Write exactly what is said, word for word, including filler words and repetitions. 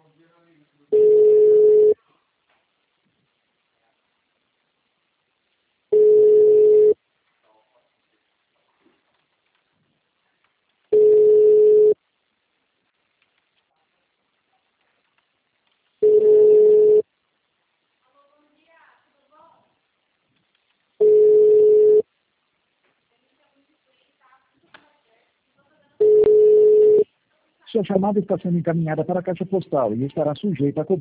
Sua chamada está sendo encaminhada para a caixa postal e estará sujeita a cobrança.